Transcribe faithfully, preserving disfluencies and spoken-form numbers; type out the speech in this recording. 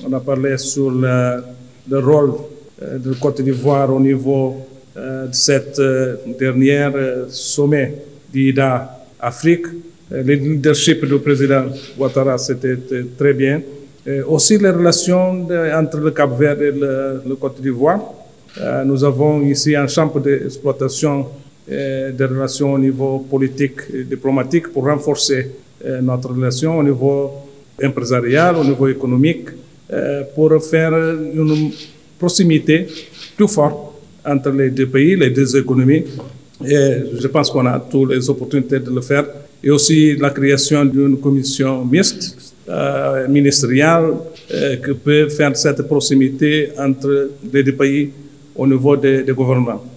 On a parlé sur le, le rôle euh, de Côte d'Ivoire au niveau euh, de cette euh, dernière euh, sommet d'I D A Afrique. Euh, le leadership du président Ouattara, c'était très bien. Euh, aussi les relations de, entre le Cap-Vert et le, le Côte d'Ivoire. Euh, nous avons ici un champ d'exploitation euh, des relations au niveau politique et diplomatique pour renforcer euh, notre relation au niveau empresarial, au niveau économique, euh, pour faire une proximité plus forte entre les deux pays, les deux économies. Et je pense qu'on a toutes les opportunités de le faire. Et aussi la création d'une commission mixte, euh, ministérielle, euh, qui peut faire cette proximité entre les deux pays au niveau des, des gouvernements.